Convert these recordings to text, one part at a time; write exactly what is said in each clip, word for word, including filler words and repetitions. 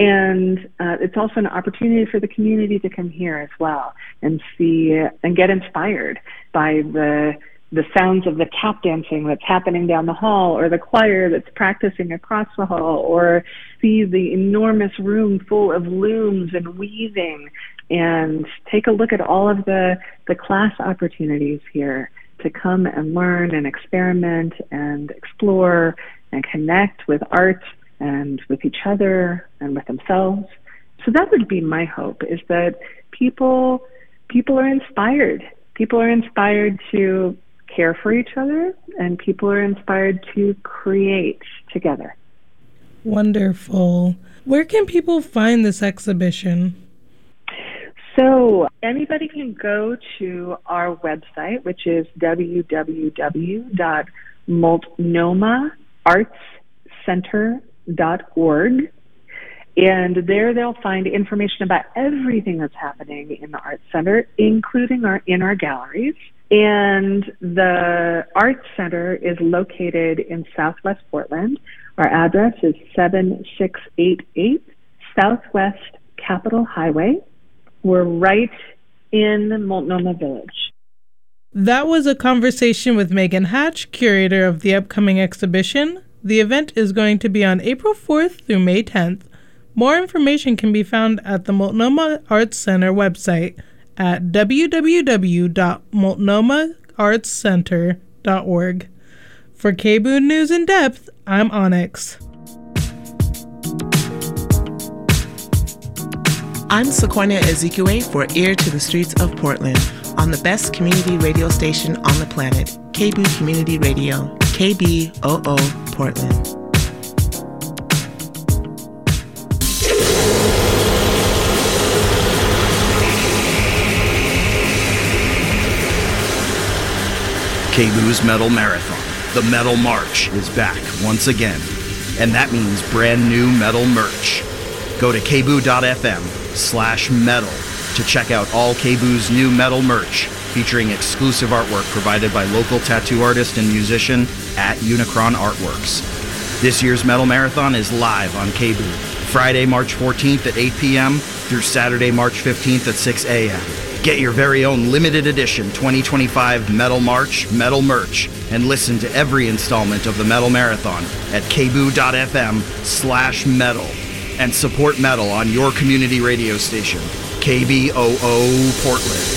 And uh, it's also an opportunity for the community to come here as well and see and get inspired by the the sounds of the tap dancing that's happening down the hall, or the choir that's practicing across the hall, or see the enormous room full of looms and weaving, and take a look at all of the, the class opportunities here to come and learn and experiment and explore and connect with art and with each other and with themselves. So that would be my hope, is that people people are inspired. People are inspired to care for each other, and people are inspired to create together. Wonderful. Where can people find this exhibition? So anybody can go to our website, which is w w w dot multnomah arts center dot org. And there they'll find information about everything that's happening in the Arts Center, including our in our galleries. And the Arts Center is located in Southwest Portland. Our address is seven six eight eight Southwest Capitol Highway. We're right in Multnomah Village. That was a conversation with Megan Hatch, curator of the upcoming exhibition. The event is going to be on April fourth through May tenth. More information can be found at the Multnomah Arts Center website at w w w dot multnomah arts center dot org. For K B O O News in Depth, I'm Onyx. I'm Sequoia Ezekwe for Ear to the Streets of Portland on the best community radio station on the planet, K B O O Community Radio, K B O O Portland. K B O O's Metal Marathon, the Metal March, is back once again. And that means brand new metal merch. Go to k b o o dot f m slash metal to check out all K B O O's new metal merch, featuring exclusive artwork provided by local tattoo artist and musician at Unicron Artworks. This year's Metal Marathon is live on K B O O, Friday, March fourteenth at eight p.m. through Saturday, March fifteenth at six a.m. Get your very own limited edition twenty twenty-five Metal March metal merch and listen to every installment of the Metal Marathon at k b o o dot f m slash metal and support metal on your community radio station, K B O O Portland.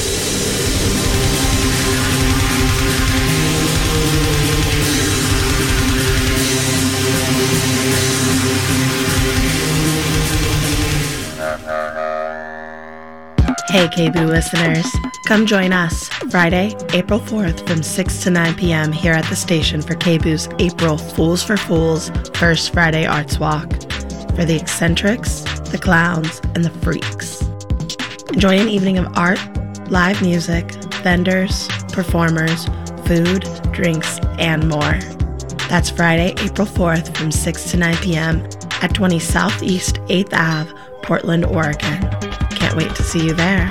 Hey K B O O listeners, come join us Friday, April fourth from six to nine p.m. here at the station for K B O O's April Fools for Fools First Friday Arts Walk. For the eccentrics, the clowns, and the freaks. Enjoy an evening of art, live music, vendors, performers, food, drinks, and more. That's Friday, April fourth from six to nine p.m. at twenty Southeast eighth Avenue, Portland, Oregon. Can't wait to see you there.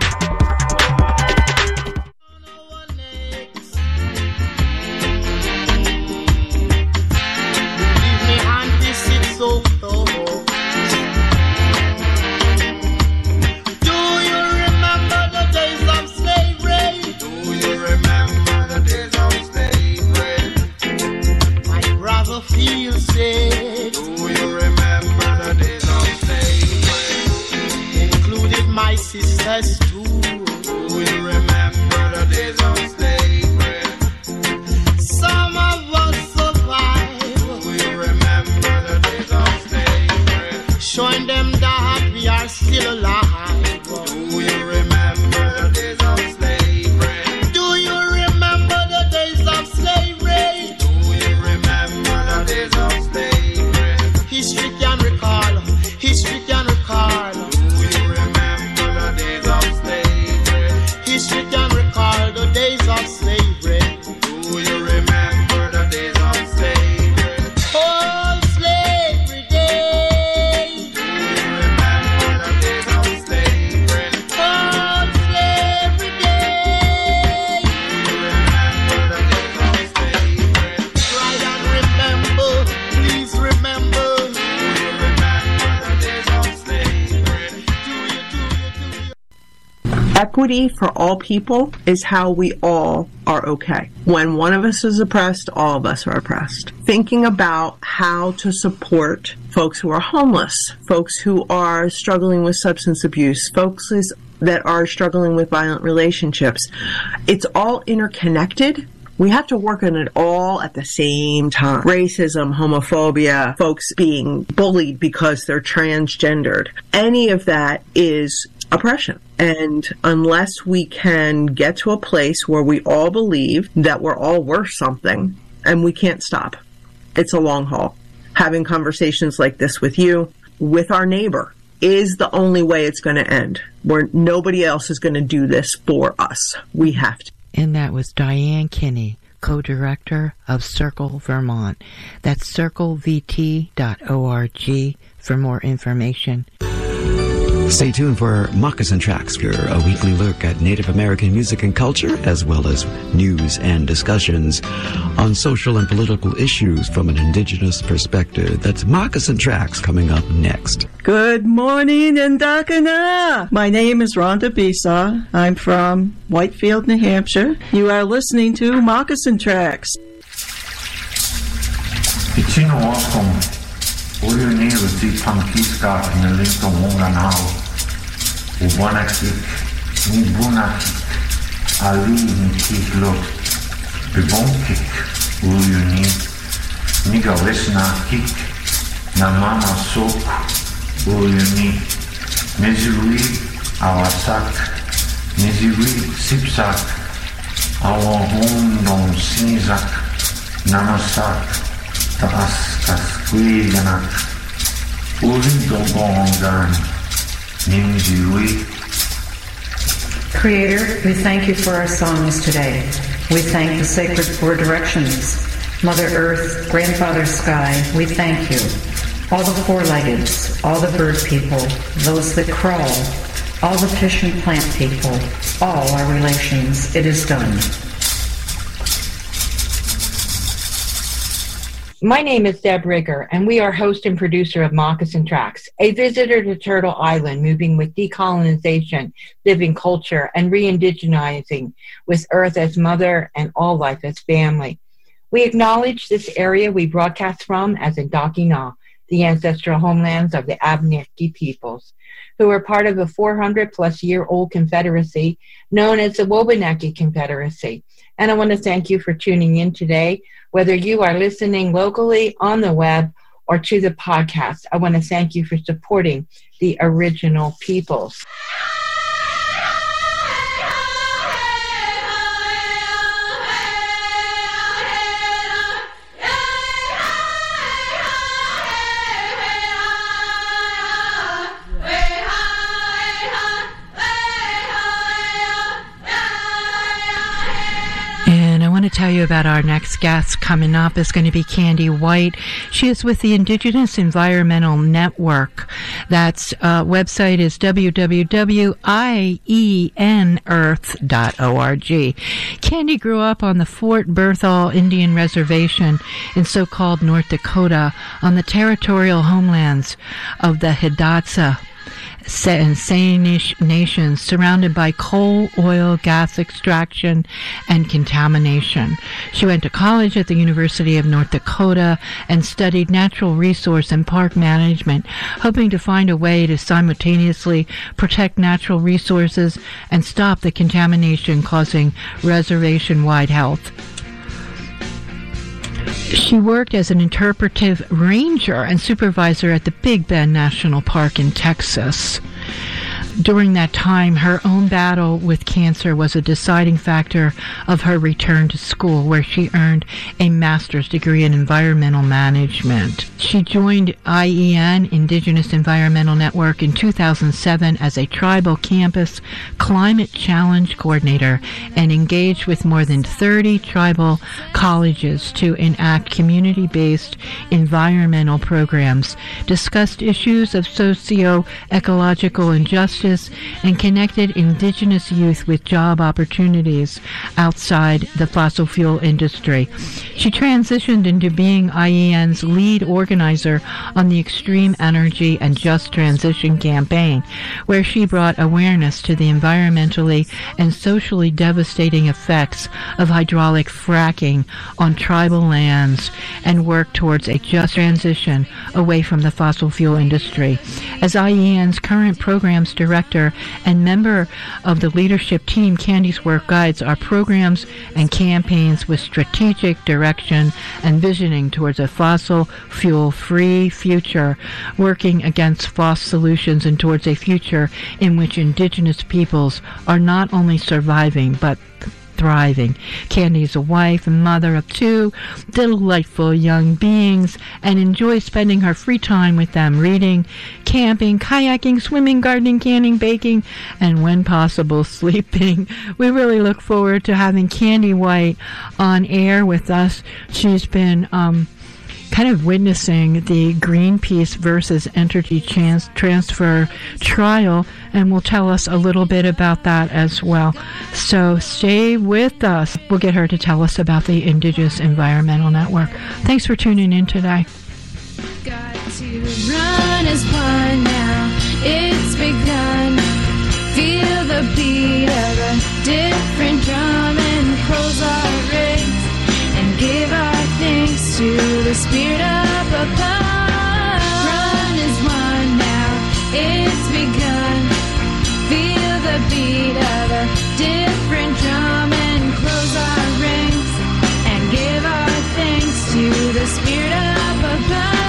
Sisters too, we remember the days of slavery. Some of us survive. We remember the days of slavery. Showing them that we are still alive. Do you remember the days of slavery? Do you remember the days of slavery? Do you remember the days of slavery? History can recall. History can recall. History can recall the days of slavery. Do you remember the days of slavery? Oh, slavery days. Do you remember the days of Equity for all people is how we all are okay. When one of us is oppressed, all of us are oppressed. Thinking about how to support folks who are homeless, folks who are struggling with substance abuse, folks that are struggling with violent relationships. It's all interconnected. We have to work on it all at the same time. Racism, homophobia, folks being bullied because they're transgendered. Any of that is oppression. And unless we can get to a place where we all believe that we're all worth something, and we can't stop. It's a long haul. Having conversations like this with you, with our neighbor, is the only way it's going to end. Where nobody else is going to do this for us. We have to. And that was Diane Kinney, co-director of Circle Vermont. That's circle v t dot org for more information. Stay tuned for Moccasin Tracks, a weekly look at Native American music and culture, as well as news and discussions on social and political issues from an indigenous perspective. That's Moccasin Tracks coming up next. Good morning, Ndakana. My name is Rhonda Bisa. I'm from Whitefield, New Hampshire. You are listening to Moccasin Tracks. Ichino welcome. Uri ni ruti pankiska nilinto munga nao. Ubana kik, ni buna kik, ali ni kik lot. Bibon kik, uri ni, niga wesna kik, na mama sok, uri ni. Mezuri awasak, mezuri sipsak, awa hondon sinizak, namasak, taaskas. Kuiganak, Urindogongan, Ninjiwi. Creator, we thank you for our songs today. We thank the sacred four directions, Mother Earth, Grandfather Sky, we thank you. All the four-leggeds, all the bird people, those that crawl, all the fish and plant people, all our relations, it is done. My name is Deb Rigger, and we are host and producer of Moccasin Tracks, a visitor to Turtle Island, moving with decolonization, living culture, and re-indigenizing with Earth as mother and all life as family. We acknowledge this area we broadcast from as Ndakina, the ancestral homelands of the Abenaki peoples, who are part of a four hundred plus year old confederacy known as the Wabanaki Confederacy. And I want to thank you for tuning in today. Whether you are listening locally, on the web, or to the podcast, I want to thank you for supporting the original peoples. To tell you about our next guest coming up is going to be Candy White. She is with the Indigenous Environmental Network. That's uh, website is w w w dot i e n earth dot org. Candy grew up on the Fort Berthold Indian Reservation in so-called North Dakota on the territorial homelands of the Hidatsa and Sainish nations, surrounded by coal, oil, gas extraction, and contamination. She went to college at the University of North Dakota and studied natural resource and park management, hoping to find a way to simultaneously protect natural resources and stop the contamination causing reservation-wide health. She worked as an interpretive ranger and supervisor at the Big Bend National Park in Texas. During that time, her own battle with cancer was a deciding factor of her return to school, where she earned a master's degree in environmental management. She joined I E N, Indigenous Environmental Network, in two thousand seven as a tribal campus climate challenge coordinator and engaged with more than thirty tribal colleges to enact community-based environmental programs, discussed issues of socio-ecological injustice, ambitious and connected Indigenous youth with job opportunities outside the fossil fuel industry. She transitioned into being I E N's lead organizer on the Extreme Energy and Just Transition campaign, where she brought awareness to the environmentally and socially devastating effects of hydraulic fracking on tribal lands and worked towards a just transition away from the fossil fuel industry. As I E N's current programs director and member of the leadership team, Candy's work guides our programs and campaigns with strategic direction and visioning towards a fossil fuel-free future, working against false solutions and towards a future in which Indigenous peoples are not only surviving but thriving. Candy is a wife and mother of two delightful young beings and enjoys spending her free time with them, reading, camping, kayaking, swimming, gardening, canning, baking, and when possible, sleeping. We really look forward to having Candy White on air with us. She's been um, kind of witnessing the Greenpeace versus Energy Trans- Transfer trial, and will tell us a little bit about that as well. So stay with us. We'll get her to tell us about the Indigenous Environmental Network. Thanks for tuning in today. Got to run as one now. It's begun. Feel the beat of a different drum and close our rings and give our thanks to the spirit up above. Run as one now. It's begun. Feel the beat of a different drum and close our rings and give our thanks to the spirit up above.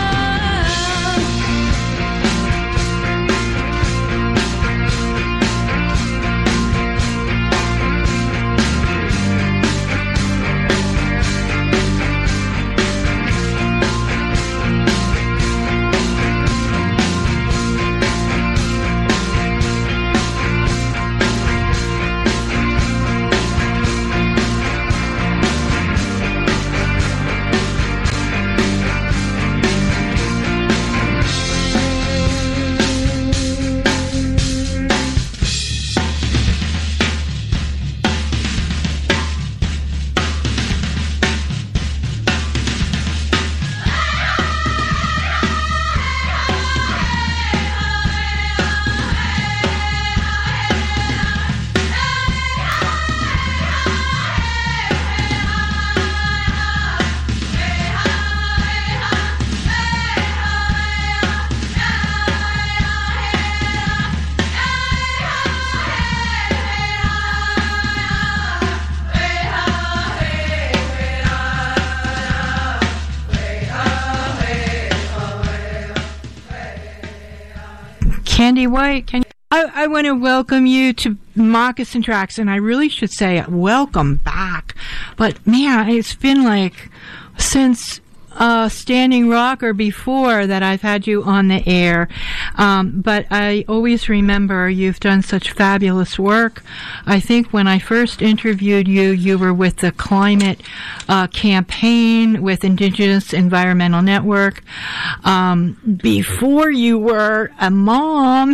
Candy White, can you, I, I want to welcome you to Moccasin Tracks, and I really should say welcome back. But man, it's been like since uh, Standing Rock or before that I've had you on the air. Um, but I always remember you've done such fabulous work. I think when I first interviewed you, you were with the Climate uh, Campaign with Indigenous Environmental Network. Um, before you were a mom.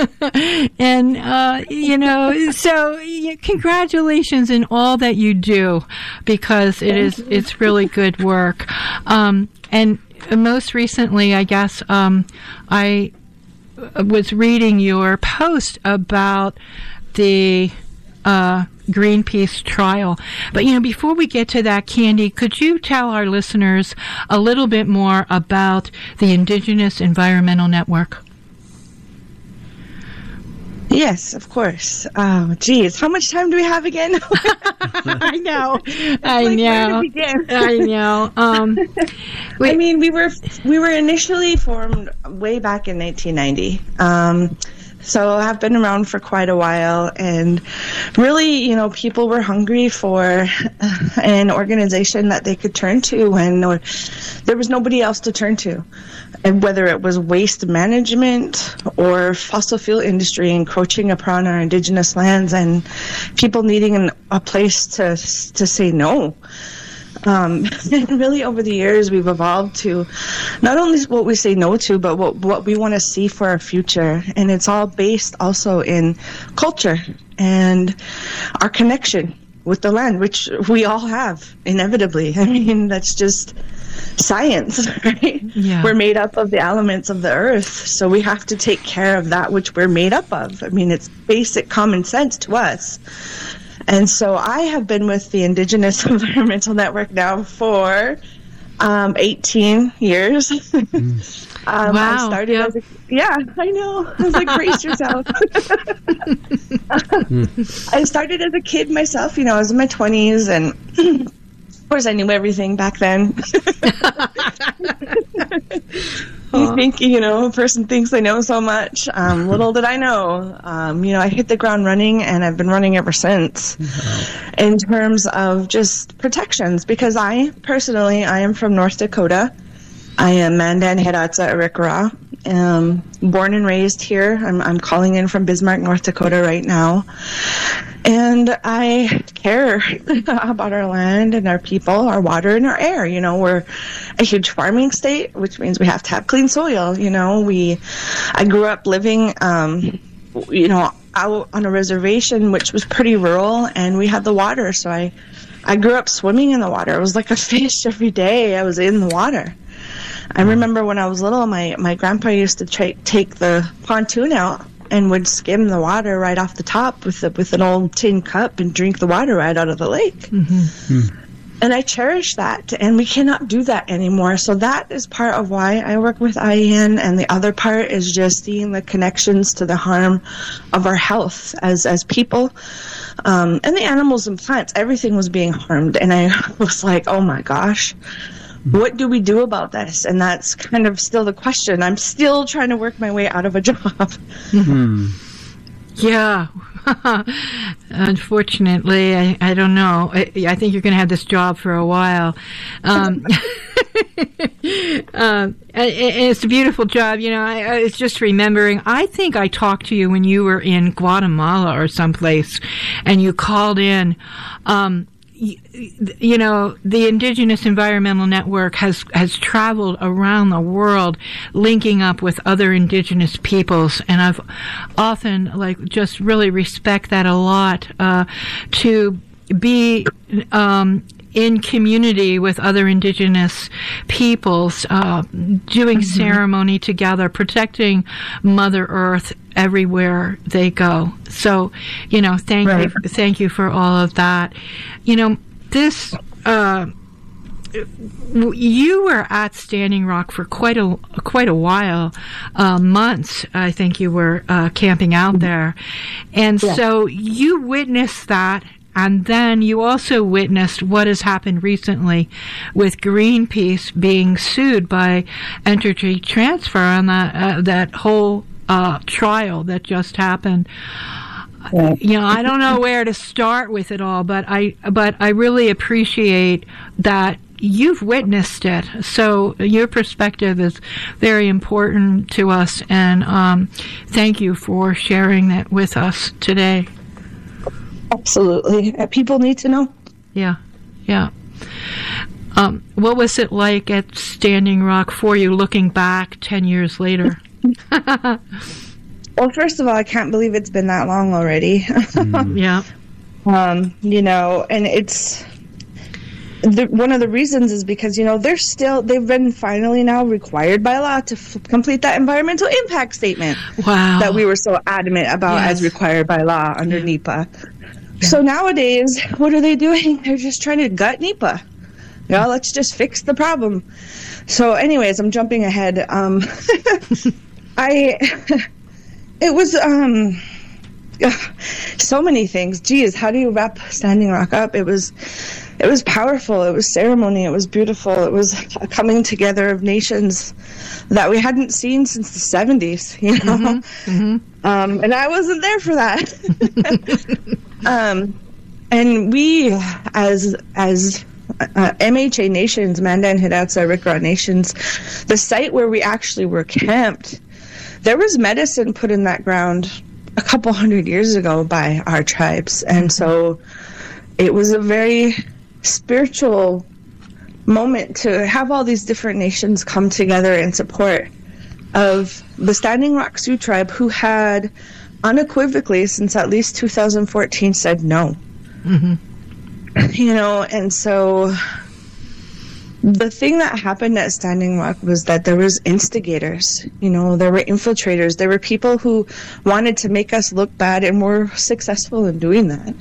and, uh, you know, so y- congratulations in all that you do, because it is, it's really good work. Um, and most recently, I guess, um, I was reading your post about the uh, Greenpeace trial. But, you know, before we get to that, Candy, could you tell our listeners a little bit more about the Indigenous Environmental Network? Yes, of course. Oh, geez. How much time do we have again? I know. I like, know. Where to begin? I know. Um, I mean, we were we were initially formed way back in nineteen ninety. Um, so I've been around for quite a while, and really, you know, people were hungry for an organization that they could turn to when there was nobody else to turn to. And whether it was waste management or fossil fuel industry encroaching upon our indigenous lands and people needing an, a place to to say no. Um, and really over the years, we've evolved to not only what we say no to, but what, what we want to see for our future. And it's all based also in culture and our connection with the land, which we all have, inevitably. I mean, that's just science, right? Yeah. We're made up of the elements of the earth, so we have to take care of that which we're made up of. I mean, it's basic common sense to us. And so I have been with the Indigenous Environmental Network now for um, eighteen years. Mm. um, wow. I started yep. as a, yeah, I know. I was like, brace yourself. I started as a kid myself. You know, I was in my twenties, and of course I knew everything back then. You think, you know, a person thinks they know so much. Um, little did I know. Um, you know, I hit the ground running, and I've been running ever since. Wow. In terms of just protections, because I, personally, I am from North Dakota. I am Mandan Hidatsa Arikara. Um, born and raised here. I'm, I'm calling in from Bismarck, North Dakota right now. And I care about our land and our people, our water and our air. You know, we're a huge farming state, which means we have to have clean soil. You know, we, I grew up living, um, you know, out on a reservation, which was pretty rural, and we had the water. So I, I grew up swimming in the water. It was like a fish every day. I was in the water. I remember when I was little, my, my grandpa used to tra- take the pontoon out and would skim the water right off the top with the, with an old tin cup and drink the water right out of the lake. Mm-hmm. Mm. And I cherish that, and we cannot do that anymore. So that is part of why I work with I E N, and the other part is just seeing the connections to the harm of our health as, as people. Um, and the animals and plants, everything was being harmed. And I was like, oh my gosh. What do we do about this? And that's kind of still the question. I'm still trying to work my way out of a job. Mm-hmm. Yeah. Unfortunately, I, I don't know. I, I think you're going to have this job for a while. Um, um, it, it's a beautiful job. You know, I, I was just remembering, I think I talked to you when you were in Guatemala or someplace, and you called in. Um, You know, the Indigenous Environmental Network has, has traveled around the world linking up with other Indigenous peoples, and I've often, like, just really respect that a lot, uh, to be um, in community with other Indigenous peoples, uh, doing mm-hmm. ceremony together, protecting Mother Earth everywhere they go. So, you know, thank right. you, thank you for all of that. You know, this, uh, you were at Standing Rock for quite a quite a while, uh, months. I think you were uh, camping out there, and yeah. so you witnessed that. And then you also witnessed what has happened recently with Greenpeace being sued by Energy Transfer on that uh, that whole uh, trial that just happened. Yeah. You know, I don't know where to start with it all, but I but I really appreciate that you've witnessed it. So your perspective is very important to us, and um, thank you for sharing that with us today. Absolutely. People need to know. Yeah, yeah. Um, what was it like at Standing Rock for you, looking back ten years later? Well, first of all, I can't believe it's been that long already. Mm. Yeah. Um, you know, and it's... The, one of the reasons is because, you know, they're still, they've been finally now required by law to f- complete that environmental impact statement. Wow. That we were so adamant about yes. as required by law under yeah. NEPA. Yeah. So nowadays, what are they doing? They're just trying to gut NEPA. You know, let's just fix the problem. So anyways, I'm jumping ahead. Um, I, it was, um, so many things. Geez, how do you wrap Standing Rock up? It was, it was powerful. It was ceremony. It was beautiful. It was a coming together of nations that we hadn't seen since the seventies, you know? Mm-hmm. Mm-hmm. Um, and I wasn't there for that. um, and we, as, as, Uh, M H A nations, Mandan, Hidatsa, Arikara nations, the site where we actually were camped, there was medicine put in that ground a couple hundred years ago by our tribes. And so it was a very spiritual moment to have all these different nations come together in support of the Standing Rock Sioux tribe, who had unequivocally, since at least two thousand fourteen, said no. Mm-hmm. You know, and so the thing that happened at Standing Rock was that there was instigators, you know, there were infiltrators, there were people who wanted to make us look bad, and were successful in doing that.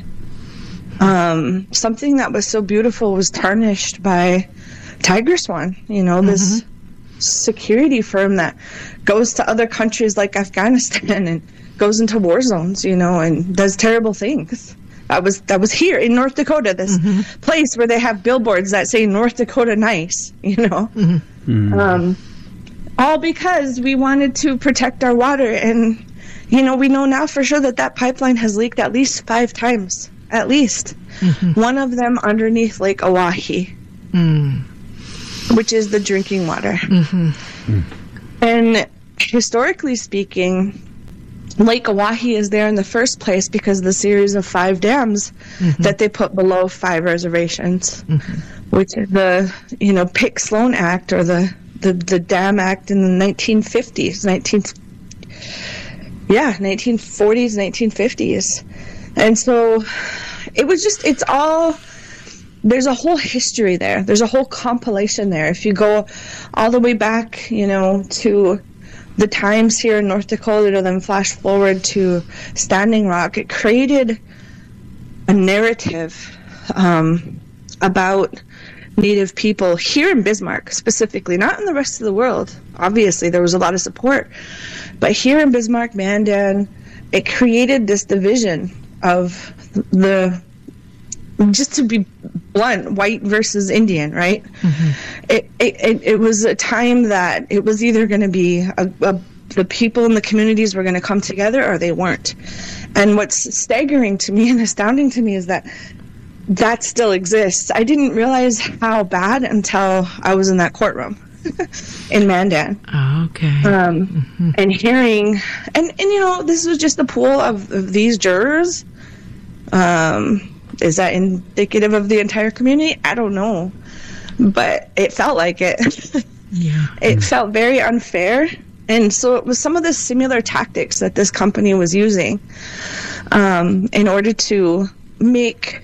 Um, something that was so beautiful was tarnished by Tiger Swan, you know, this mm-hmm. security firm that goes to other countries like Afghanistan and goes into war zones, you know, and does terrible things. That was that was here in North Dakota, this mm-hmm. place where they have billboards that say North Dakota nice, you know. Mm-hmm. Mm-hmm. Um, all because we wanted to protect our water. And, you know, we know now for sure that that pipeline has leaked at least five times, at least. Mm-hmm. One of them underneath Lake Oahe, mm. which is the drinking water. Mm-hmm. Mm. And historically speaking, Lake Oahe is there in the first place because of the series of five dams mm-hmm. that they put below five reservations, mm-hmm. which is the, you know, Pick Sloan Act, or the, the, the Dam Act in the nineteen fifties, nineteen, yeah, nineteen forties, nineteen fifties. And so it was just, it's all, there's a whole history there. There's a whole compilation there. If you go all the way back, you know, to the times here in North Dakota, then flash forward to Standing Rock, it created a narrative um, about Native people here in Bismarck specifically, not in the rest of the world. Obviously, there was a lot of support. But here in Bismarck, Mandan, it created this division of the, just to be blunt, white versus Indian, right? Mm-hmm. It, it it was a time that it was either going to be a, a, the people in the communities were going to come together, or they weren't. And what's staggering to me and astounding to me is that that still exists. I didn't realize how bad until I was in that courtroom in Mandan. Oh, okay. Um, mm-hmm. And hearing, and, and you know, this was just the pool of, of these jurors. Um, is that indicative of the entire community? I don't know. But it felt like it. Yeah. It felt very unfair. And so it was some of the similar tactics that this company was using um, in order to make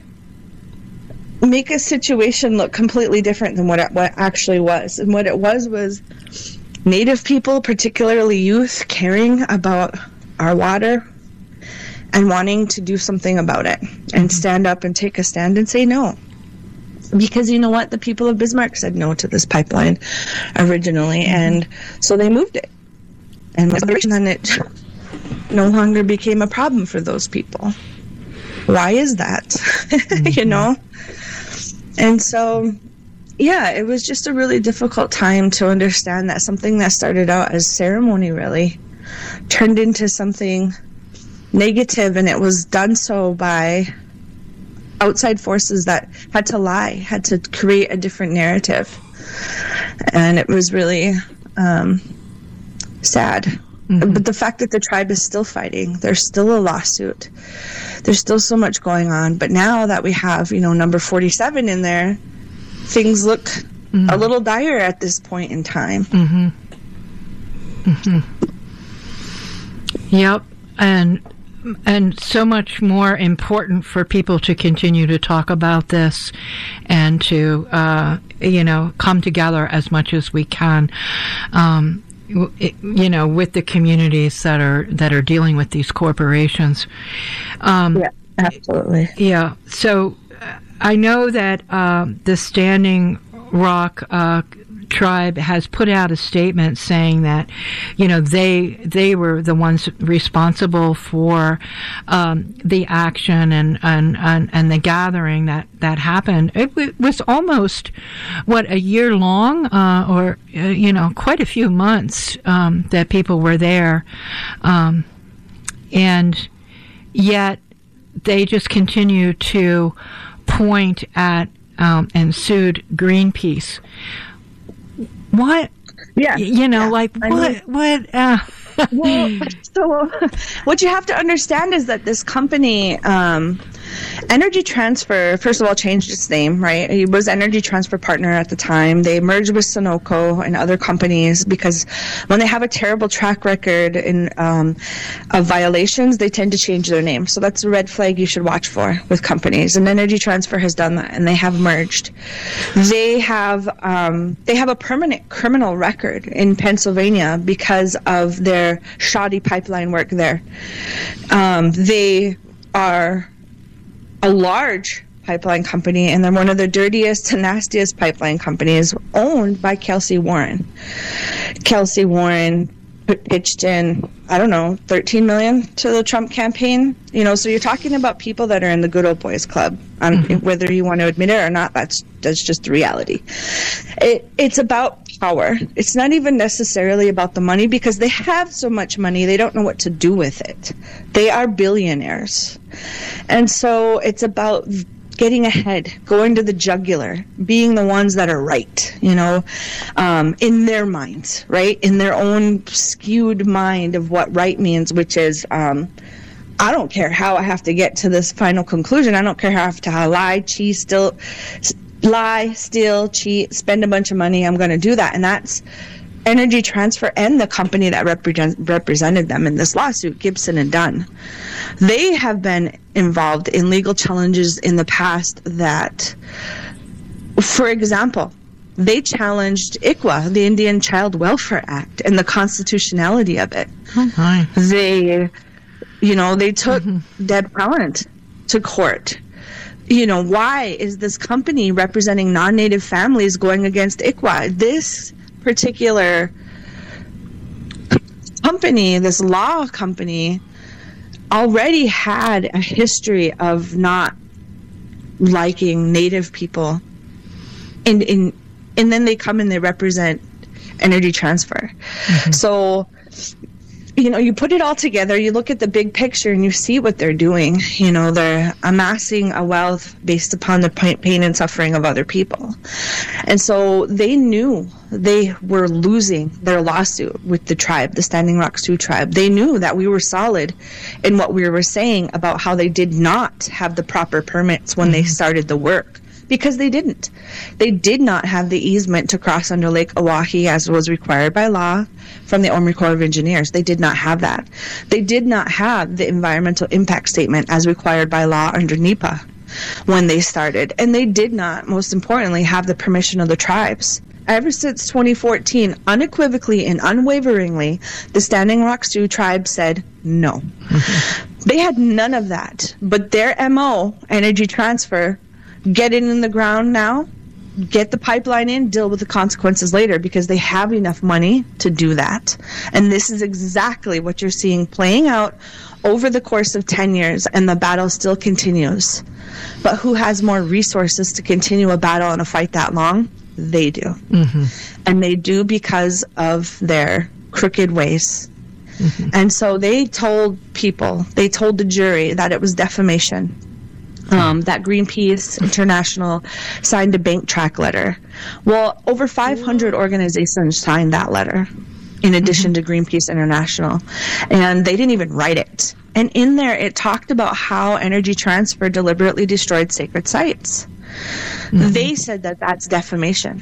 make a situation look completely different than what it what actually was. And what it was was Native people, particularly youth, caring about our water and wanting to do something about it and stand up and take a stand and say no. Because you know what? The people of Bismarck said no to this pipeline originally, and so they moved it. And then it no longer became a problem for those people. Why is that? Mm-hmm. You know? And so, yeah, it was just a really difficult time to understand that something that started out as ceremony really turned into something negative, and it was done so by outside forces that had to lie, had to create a different narrative. And it was really um, sad. Mm-hmm. But the fact that the tribe is still fighting, there's still a lawsuit, there's still so much going on. But now that we have, you know, number forty-seven in there, things look mm-hmm. a little dire at this point in time. Mm-hmm. Mm-hmm. Yep. And and so much more important for people to continue to talk about this and to, uh, you know, come together as much as we can, um, you know, with the communities that are that are dealing with these corporations. Um, yeah, absolutely. Yeah. So uh, I know that uh, the Standing Rock uh, tribe has put out a statement saying that, you know, they they were the ones responsible for um, the action and, and, and, and the gathering that, that happened. It, it was almost, what, a year long, uh, or, uh, you know, quite a few months um, that people were there. Um, and yet they just continue to point at um, and sued Greenpeace. What? Yeah. You know, yeah. like, I what? mean, what? Uh, well, so what you have to understand is that this company, um, Energy Transfer, first of all, changed its name, right? It was Energy Transfer Partner at the time. They merged with Sunoco and other companies because when they have a terrible track record in um, of violations, they tend to change their name. So that's a red flag you should watch for with companies. And Energy Transfer has done that, and they have merged. They have um, they have a permanent criminal record in Pennsylvania because of their shoddy pipeline work there. Um, they are a large pipeline company, and they're one of the dirtiest and nastiest pipeline companies, owned by Kelsey Warren. Kelsey Warren pitched in, I don't know, thirteen million to the Trump campaign. You know, so you're talking about people that are in the good old boys club. Um, mm-hmm. Whether you want to admit it or not, that's that's just the reality. It, it's about power. It's not even necessarily about the money, because they have so much money, they don't know what to do with it. They are billionaires. And so it's about getting ahead, going to the jugular, being the ones that are right, you know, um, in their minds, right? In their own skewed mind of what right means, which is, um, I don't care how I have to get to this final conclusion. I don't care how I have to lie, cheat, still, lie, steal, cheat, spend a bunch of money. I'm going to do that. And that's Energy Transfer and the company that represent, represented them in this lawsuit, Gibson and Dunn. They have been involved in legal challenges in the past that, for example, they challenged I C W A, the Indian Child Welfare Act, and the constitutionality of it. Oh my. They, you know, they took mm-hmm. Deb Haaland to court. You know, why is this company representing non-Native families going against I C W A? This particular company, this law company, already had a history of not liking Native people, and in and then they come and they represent Energy Transfer. Mm-hmm. So, you know, you put it all together, you look at the big picture, and you see what they're doing. You know, they're amassing a wealth based upon the pain and suffering of other people. And so they knew they were losing their lawsuit with the tribe, the Standing Rock Sioux tribe. They knew that we were solid in what we were saying about how they did not have the proper permits when mm-hmm. they started the work. Because they didn't. They did not have the easement to cross under Lake Oahe as was required by law from the Army Corps of Engineers. They did not have that. They did not have the environmental impact statement as required by law under NEPA when they started. And they did not, most importantly, have the permission of the tribes. Ever since twenty fourteen, unequivocally and unwaveringly, the Standing Rock Sioux tribe said no. Mm-hmm. They had none of that. But their M O, Energy Transfer, get it in the ground now, get the pipeline in, deal with the consequences later, because they have enough money to do that. And this is exactly what you're seeing playing out over the course of ten years, and the battle still continues. But who has more resources to continue a battle and a fight that long? They do. Mm-hmm. And they do because of their crooked ways. Mm-hmm. And so they told people, they told the jury that it was defamation. Um, that Greenpeace International signed a bank track letter. Well, over five hundred organizations signed that letter, in addition mm-hmm. to Greenpeace International. And they didn't even write it. And in there, it talked about how Energy Transfer deliberately destroyed sacred sites. Mm-hmm. They said that that's defamation,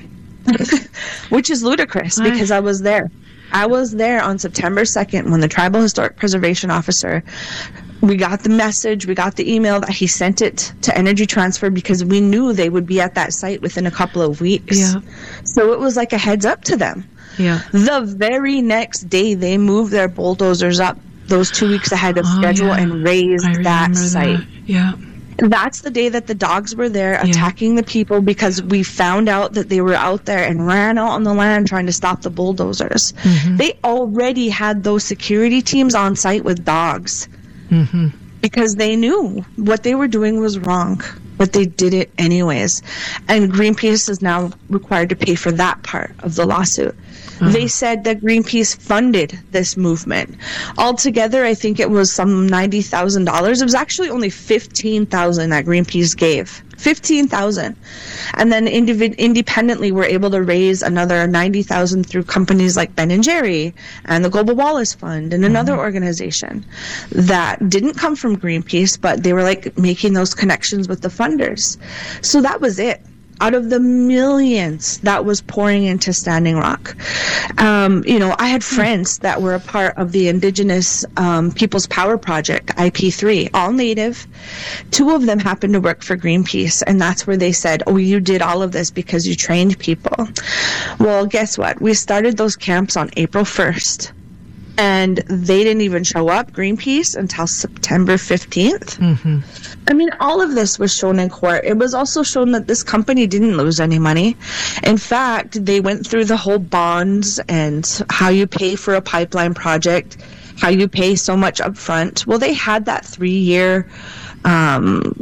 which is ludicrous, because I was there. I was there on September second when the Tribal Historic Preservation Officer, we got the message, we got the email that he sent it to Energy Transfer because we knew they would be at that site within a couple of weeks. Yeah. So it was like a heads up to them. Yeah. The very next day, they moved their bulldozers up those two weeks ahead of oh, schedule yeah. and razed that site. That. Yeah. That's the day that the dogs were there attacking yeah. the people, because we found out that they were out there and ran out on the land trying to stop the bulldozers. Mm-hmm. They already had those security teams on site with dogs. Mm-hmm. Because they knew what they were doing was wrong, but they did it anyways. And Greenpeace is now required to pay for that part of the lawsuit. Uh-huh. They said that Greenpeace funded this movement. Altogether, I think it was some ninety thousand dollars. It was actually only fifteen thousand dollars that Greenpeace gave fifteen thousand. And then individ- independently, we're able to raise another ninety thousand through companies like Ben and Jerry and the Global Wallace Fund and another mm-hmm. organization that didn't come from Greenpeace, but they were like making those connections with the funders. So that was it. Out of the millions that was pouring into Standing Rock. Um, you know, I had friends that were a part of the Indigenous um, People's Power Project, I P three, all Native. Two of them happened to work for Greenpeace, and that's where they said, oh, you did all of this because you trained people. Well, guess what? We started those camps on April first. And they didn't even show up, Greenpeace, until September fifteenth. Mm-hmm. I mean, all of this was shown in court. It was also shown that this company didn't lose any money. In fact, they went through the whole bonds and how you pay for a pipeline project, how you pay so much upfront. Well, they had that three-year um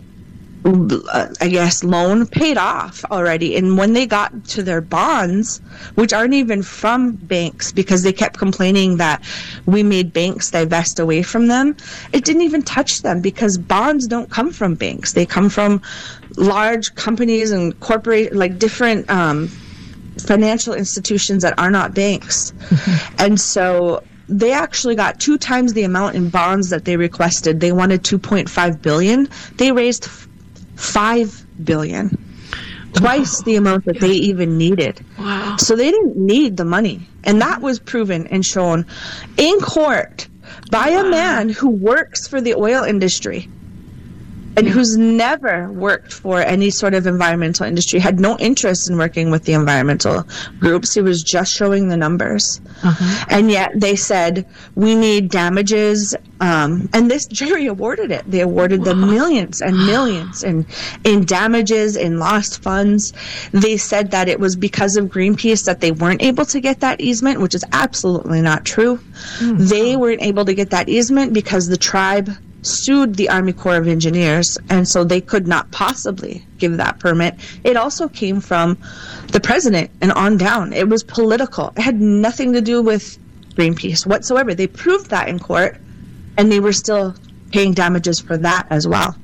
I guess, loan paid off already. And when they got to their bonds, which aren't even from banks because they kept complaining that we made banks divest away from them, it didn't even touch them because bonds don't come from banks. They come from large companies and corporate, like different um, financial institutions that are not banks. Mm-hmm. And so they actually got two times the amount in bonds that they requested. They wanted two point five billion dollars. They raised five billion dollars, twice wow. the amount that they even needed. Wow. So they didn't need the money. And that was proven and shown in court by wow. a man who works for the oil industry and yeah. who's never worked for any sort of environmental industry, had no interest in working with the environmental groups. He was just showing the numbers. Uh-huh. And yet they said, we need damages. Um, and this jury awarded it. They awarded wow. them millions and millions in, in damages, in lost funds. They said that it was because of Greenpeace that they weren't able to get that easement, which is absolutely not true. Mm-hmm. They weren't able to get that easement because the tribe sued the Army Corps of Engineers, and so they could not possibly give that permit. It also came from the president and on down. It was political. It had nothing to do with Greenpeace whatsoever. They proved that in court, and they were still paying damages for that as well.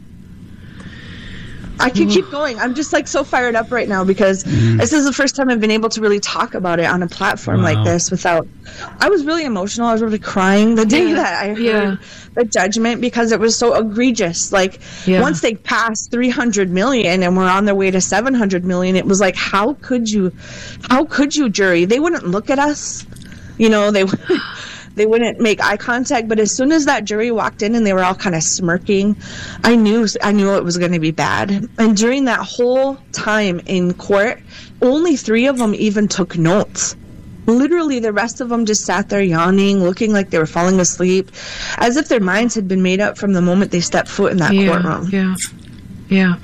I can keep going. I'm just like so fired up right now because mm. this is the first time I've been able to really talk about it on a platform wow. like this without... I was really emotional. I was really crying the day yeah. that I heard yeah. the judgment because it was so egregious. Like yeah. once they passed three hundred million and we're on their way to seven hundred million, it was like, how could you, how could you, jury? They wouldn't look at us. You know, they They wouldn't make eye contact, but as soon as that jury walked in and they were all kind of smirking, I knew I knew it was going to be bad. And during that whole time in court, only three of them even took notes. Literally, the rest of them just sat there yawning, looking like they were falling asleep, as if their minds had been made up from the moment they stepped foot in that yeah, courtroom. Yeah, yeah.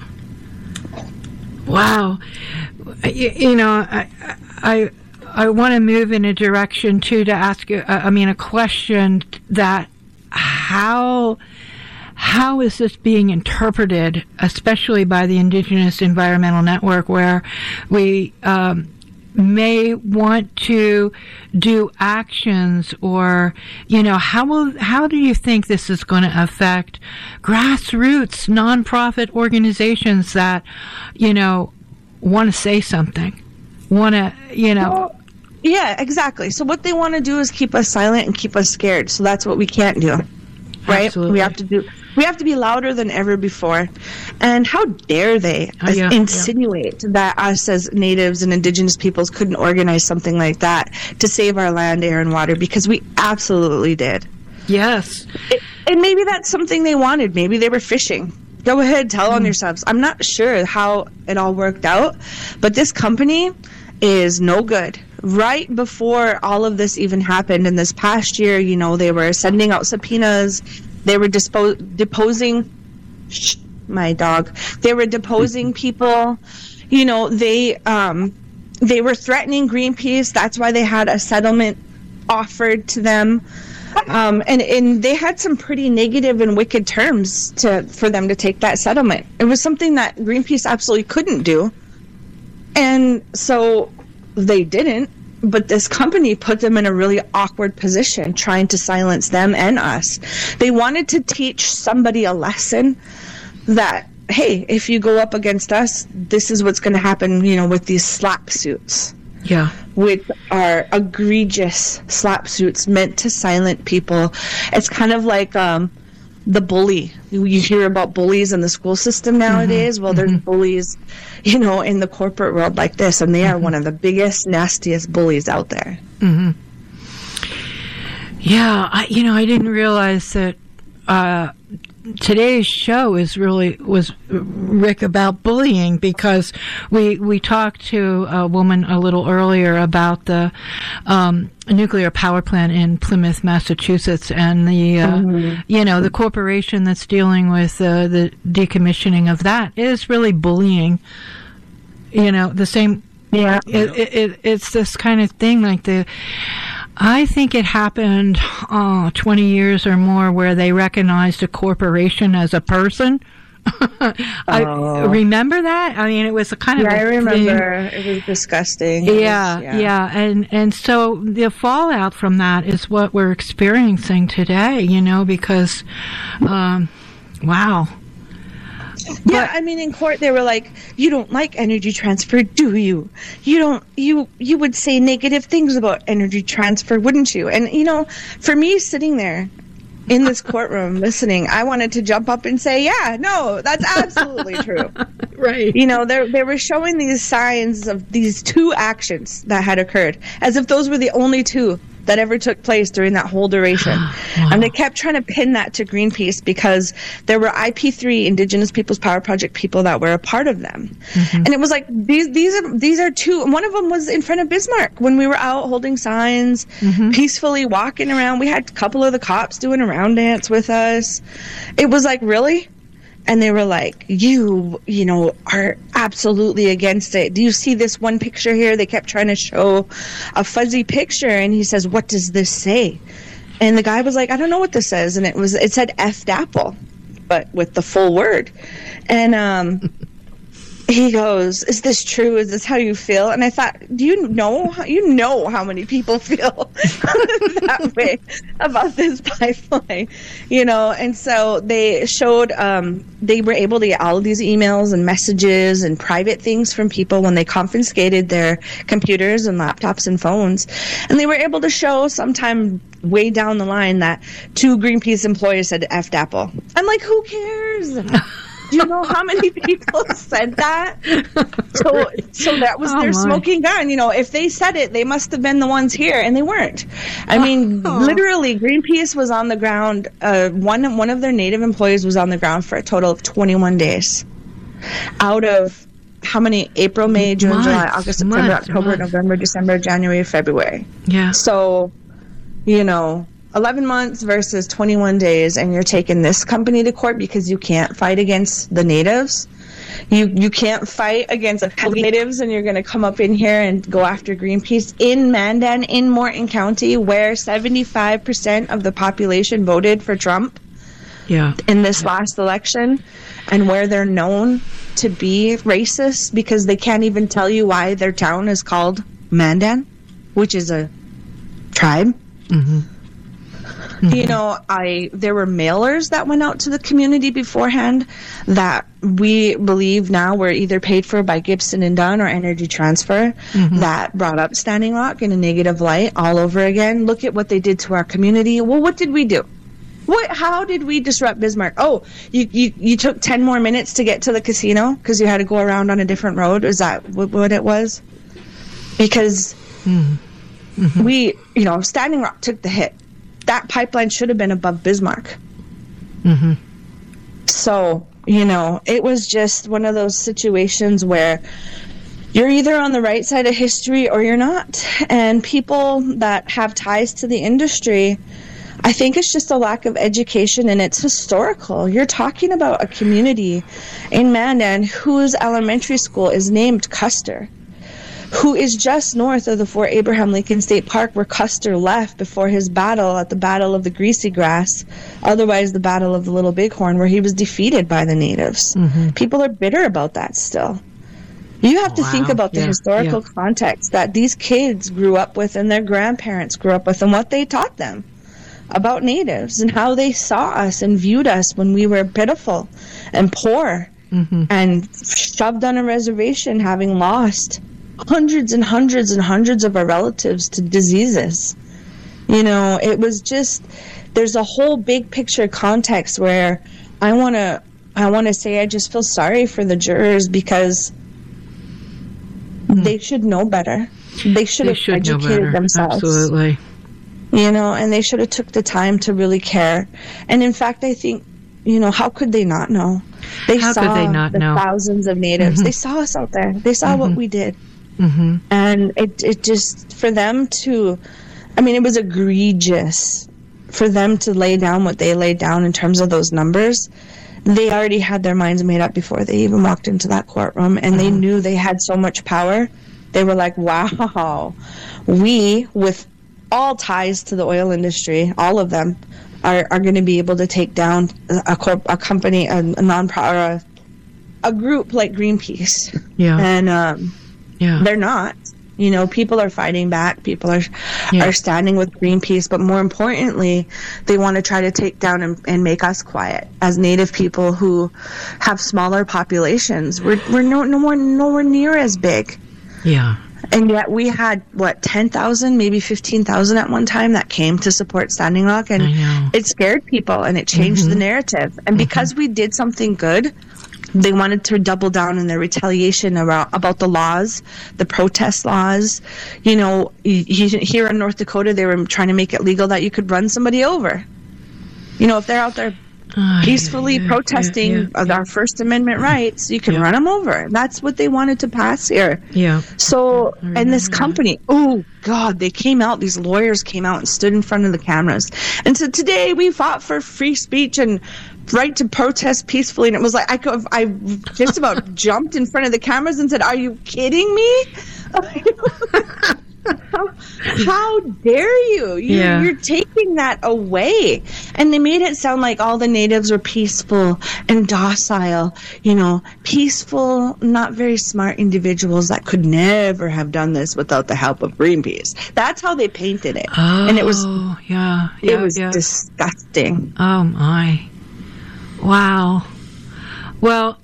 Wow. You, you know, I... I I want to move in a direction, too, to ask you, uh, I mean, a question that how how is this being interpreted, especially by the Indigenous Environmental Network, where we um, may want to do actions or, you know, how will how do you think this is going to affect grassroots, nonprofit organizations that, you know, want to say something, want to, you know... Well, yeah, exactly. So what they want to do is keep us silent and keep us scared. So that's what we can't do, right? Absolutely. We have to do. We have to be louder than ever before. And how dare they oh, yeah, insinuate yeah. that us as Natives and Indigenous peoples couldn't organize something like that to save our land, air, and water? Because we absolutely did. Yes. It, and maybe that's something they wanted. Maybe they were fishing. Go ahead, tell mm. on yourselves. I'm not sure how it all worked out, but this company is no good. Right before all of this even happened in this past year, you know, they were sending out subpoenas. They were dispo- deposing shh, my dog. They were deposing people. You know, they um, they were threatening Greenpeace. That's why they had a settlement offered to them. Um, and, and they had some pretty negative and wicked terms to for them to take that settlement. It was something that Greenpeace absolutely couldn't do. And so they didn't, but this company put them in a really awkward position, trying to silence them and us. They wanted to teach somebody a lesson that hey, if you go up against us, this is what's going to happen, you know, with these slap suits. Yeah. Which are egregious slap suits meant to silent people. It's kind of like um, the bully. You hear about bullies in the school system nowadays. Mm-hmm. Well, there's mm-hmm. bullies, you know, in the corporate world like this, and they mm-hmm. are one of the biggest, nastiest bullies out there. Mm-hmm. Yeah, I, you know, I didn't realize that uh, today's show is really was Rick about bullying, because we we talked to a woman a little earlier about the um, nuclear power plant in Plymouth, Massachusetts, and the uh, mm-hmm. you know the corporation that's dealing with uh, the decommissioning of that is really bullying. You know, the same. Yeah, it, it, it, it's this kind of thing like the. I think it happened oh, twenty years or more where they recognized a corporation as a person. I oh. remember that. I mean, it was a kind yeah, of. I a remember. thing. It was disgusting. Yeah, was, yeah, yeah, and and so the fallout from that is what we're experiencing today. You know, because, um, wow. Yeah, I mean, in court they were like, "You don't like Energy Transfer, do you? You don't. You you would say negative things about Energy Transfer, wouldn't you?" And you know, for me sitting there in this courtroom listening, I wanted to jump up and say, "Yeah, no, that's absolutely true." Right. You know, they they were showing these signs of these two actions that had occurred, as if those were the only two that ever took place during that whole duration. Wow. And they kept trying to pin that to Greenpeace because there were I P three, Indigenous Peoples Power Project people, that were a part of them. Mm-hmm. And it was like, these these are these are two. One of them was in front of Bismarck when we were out holding signs, mm-hmm. peacefully walking around. We had a couple of the cops doing a round dance with us. It was like, really? And they were like, you, you know, are absolutely against it. Do you see this one picture here? They kept trying to show a fuzzy picture. And he says, what does this say? And the guy was like, I don't know what this says. And it was, it said F D A P L, but with the full word. And um, he goes, is this true? Is this how you feel? And I thought, do you know, you know how many people feel that way about this pipeline, you know? And so they showed, um, they were able to get all of these emails and messages and private things from people when they confiscated their computers and laptops and phones. And they were able to show sometime way down the line that two Greenpeace employees said F D A P L. I'm like, who cares? Do you know how many people said that? So, so that was oh their my. smoking gun. You know, if they said it, they must have been the ones here, and they weren't. I mean, oh. literally, Greenpeace was on the ground. Uh, one one of their native employees was on the ground for a total of twenty-one days. Out of how many? April, May, June, months, July, August, September, months, October, months. November, December, January, February. Yeah. So, you know, eleven months versus twenty-one days, and you're taking this company to court because you can't fight against the natives. You you can't fight against the natives, and you're going to come up in here and go after Greenpeace in Mandan, in Morton County, where seventy-five percent of the population voted for Trump. Yeah. In this yeah. last election, and where they're known to be racist because they can't even tell you why their town is called Mandan, which is a tribe. Mm-hmm. Mm-hmm. You know, I there were mailers that went out to the community beforehand that we believe now were either paid for by Gibson and Dunn or Energy Transfer, mm-hmm. that brought up Standing Rock in a negative light all over again. Look at what they did to our community. Well, what did we do? What? How did we disrupt Bismarck? Oh, you, you, you took ten more minutes to get to the casino because you had to go around on a different road? Is that what, what it was? Because mm-hmm. we, you know, Standing Rock took the hit. That pipeline should have been above Bismarck. Mm-hmm. So, you know, it was just one of those situations where you're either on the right side of history or you're not. And people that have ties to the industry, I think it's just a lack of education, and it's historical. You're talking about a community in Mandan whose elementary school is named Custer, who is just north of the Fort Abraham Lincoln State Park where Custer left before his battle at the Battle of the Greasy Grass, otherwise the Battle of the Little Bighorn, where he was defeated by the natives. Mm-hmm. People are bitter about that still. You have to wow. think about the yeah. historical yeah. context that these kids grew up with and their grandparents grew up with and what they taught them about natives and how they saw us and viewed us when we were pitiful and poor. Mm-hmm. and shoved on a reservation, having lost hundreds and hundreds and hundreds of our relatives to diseases. You know, it was just, there's a whole big picture context where I want to, I want to say I just feel sorry for the jurors because mm. they should know better. They should they have should educated themselves. Absolutely. You know, and they should have took the time to really care. And in fact, I think, you know, how could they not know? They How saw could they not the know? thousands of natives. Mm-hmm. They saw us out there. They saw mm-hmm. what we did. Mm-hmm. And it, it just, for them to, I mean, it was egregious for them to lay down what they laid down in terms of those numbers. They already had their minds made up before they even walked into that courtroom, and mm-hmm. they knew they had so much power. They were like, wow, we, with all ties to the oil industry, all of them, are, are going to be able to take down a, corp, a company, a, a non-profit, a, a group like Greenpeace. Yeah. And um, yeah. they're not. You know, people are fighting back. People are yeah. are standing with Greenpeace. But more importantly, they want to try to take down and, and make us quiet as Native people who have smaller populations. We're we're no, no more nowhere near as big. Yeah. And yet we had, what, ten thousand, maybe fifteen thousand at one time that came to support Standing Rock. And it scared people and it changed mm-hmm. the narrative. And mm-hmm. because we did something good, they wanted to double down in their retaliation about, about the laws, the protest laws. You know, here in North Dakota, they were trying to make it legal that you could run somebody over. You know, if they're out there peacefully yeah, protesting yeah, yeah, yeah. our First Amendment rights, you can yeah. run them over. That's what they wanted to pass here. Yeah. So, and this company, oh God, they came out, these lawyers came out and stood in front of the cameras and said, today we fought for free speech and right to protest peacefully. And it was like, I, could, I just about jumped in front of the cameras and said, are you kidding me? How, how dare you? you yeah. You're taking that away. And they made it sound like all the natives were peaceful and docile, you know, peaceful, not very smart individuals that could never have done this without the help of Greenpeace. That's how they painted it. Oh, and it was, yeah, yeah it was yeah. disgusting. Oh my. Wow. Well,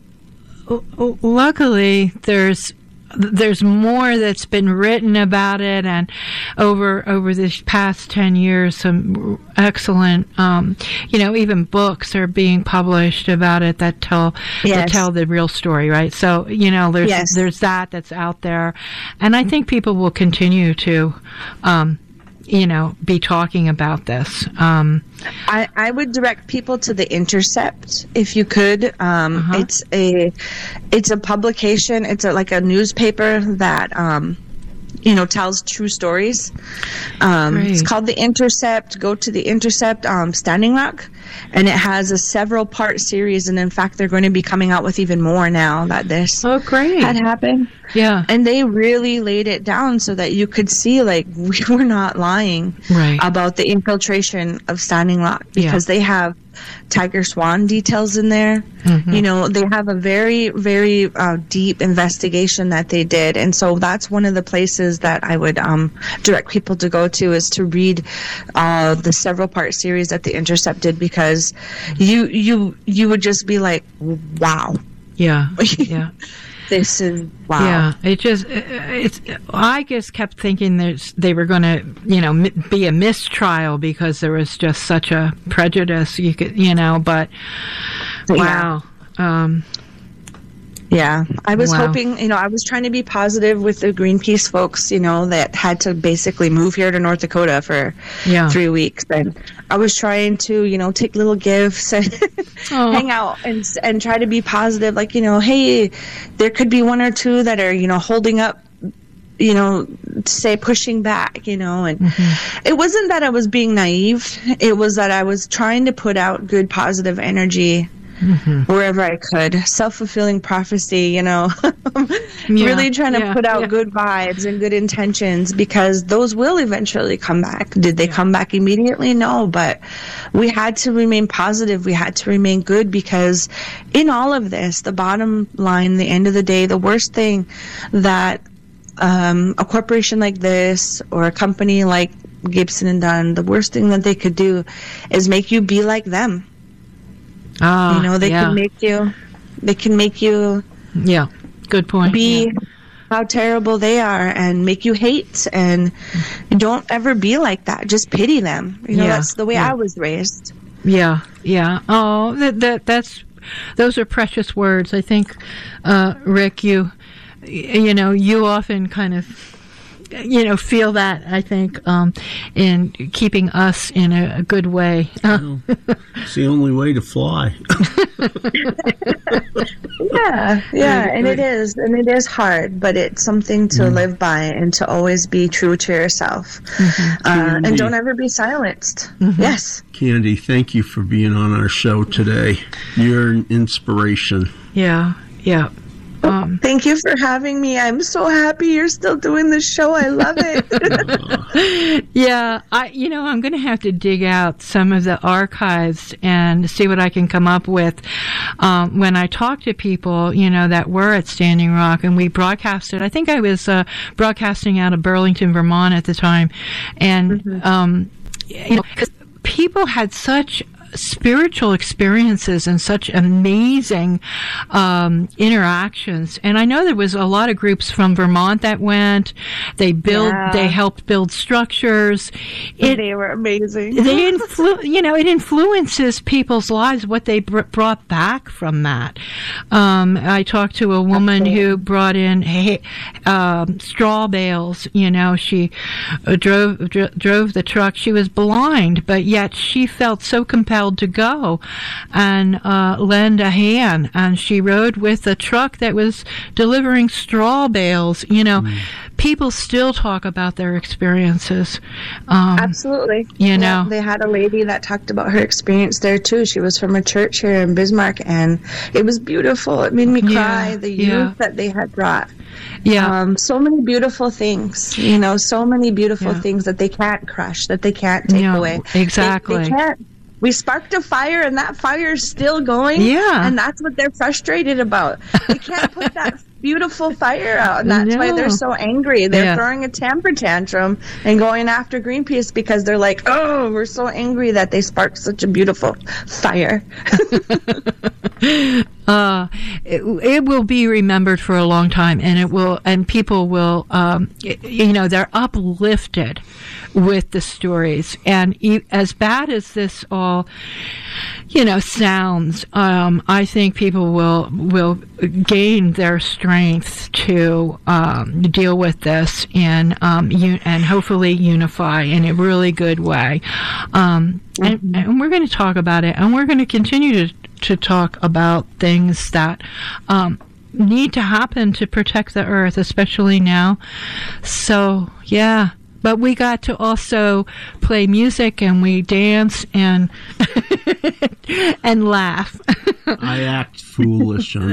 l- luckily there's there's more that's been written about it, and over over this past ten years, some excellent, um, you know, even books are being published about it that tell yes. that tell the real story, right? So, you know, there's yes. there's that that's out there, and I think people will continue to, um, you know, be talking about this. Um, I, I would direct people to The Intercept if you could. Um, uh-huh. It's a it's a publication. It's a, like a newspaper that um, you know tells true stories. Um, it's called The Intercept. Go to The Intercept, um, Standing Rock, and it has a several part series. And in fact, they're going to be coming out with even more now that this oh great had happened. Yeah. And they really laid it down so that you could see, like, we were not lying right. about the infiltration of Standing Rock, because yeah. they have tiger swan details in there. Mm-hmm. You know, they have a very, very uh, deep investigation that they did. And so that's one of the places that I would um, direct people to go to, is to read uh, the several part series that The Intercept did, because you, you, you would just be like, wow. Yeah. Yeah. This is wow. Yeah, it just it's. I just kept thinking that they were going to, you know, be a mistrial because there was just such a prejudice. You could, you know, but wow. Yeah. Um, yeah, I was wow. hoping, you know, I was trying to be positive with the Greenpeace folks, you know, that had to basically move here to North Dakota for yeah. three weeks. And I was trying to, you know, take little gifts and oh. hang out and and try to be positive. Like, you know, hey, there could be one or two that are, you know, holding up, you know, say pushing back, you know. And mm-hmm. it wasn't that I was being naive. It was that I was trying to put out good, positive energy Mm-hmm. wherever I could. Self-fulfilling prophecy, you know. yeah, really trying to yeah, put out yeah. good vibes and good intentions, because those will eventually come back. Did they yeah. come back immediately? No, but we had to remain positive. We had to remain good, because in all of this, the bottom line, the end of the day, the worst thing that um, a corporation like this or a company like Gibson and Dunn, the worst thing that they could do is make you be like them. Ah, you know, they yeah. can make you They can make you yeah, good point. Be yeah. how terrible they are and make you hate, and don't ever be like that. Just pity them. You know, Yeah, that's the way yeah. I was raised. Yeah, yeah. Oh, that that that's those are precious words. I think, uh, Rick, you you know, you often kind of, you know, feel that, I think, um, in keeping us in a, a good way. Uh, It's the only way to fly. Yeah, yeah, and it is, and it is hard, but it's something to Mm. live by and to always be true to yourself, uh, Candy. and don't ever be silenced. Mm-hmm. Yes. Candy, thank you for being on our show today. You're an inspiration. yeah, yeah. Um, Thank you for having me. I'm so happy you're still doing this show. I love it. Yeah, I you know I'm going to have to dig out some of the archives and see what I can come up with. Um, when I talk to people, you know, that were at Standing Rock, and we broadcasted. I think I was uh, broadcasting out of Burlington, Vermont at the time, and Mm-hmm. um, you know, 'cause people had such spiritual experiences and such amazing um, interactions. And I know there was a lot of groups from Vermont that went. They built, Yeah. they helped build structures. It, they were amazing. They influ- you know, it influences people's lives, what they br- brought back from that. Um, I talked to a woman who brought in hay, um, straw bales. You know, she uh, drove dr- drove the truck. She was blind, but yet she felt so compelled to go and uh, lend a hand. And she rode with a truck that was delivering straw bales. You know, Mm. people still talk about their experiences. Um, Absolutely. You know. Yeah, they had a lady that talked about her experience there too. She was from a church here in Bismarck, and it was beautiful. It made me cry. Yeah, The youth yeah. that they had brought. Yeah. Um, so many beautiful things, you know, so many beautiful Yeah. things that they can't crush, that they can't take Yeah, away. They- exactly. They, can't. We sparked a fire, and that fire is still going. Yeah. And that's what they're frustrated about. They can't put that beautiful fire out, and that's why No. they're so angry. They're Yeah. throwing a temper tantrum and going after Greenpeace because they're like, oh, we're so angry that they sparked such a beautiful fire. uh, it, it will be remembered for a long time, and it will, and people will, um, y- you know, they're uplifted with the stories. And e- as bad as this all, you know, sounds, um, I think people will will gain their strength to um, deal with this and um, un- and hopefully unify in a really good way. Um, and, and we're going to talk about it, and we're going to continue to to talk about things that um, need to happen to protect the earth, especially now. So, yeah. But we got to also play music, and we dance and and laugh. I act foolish on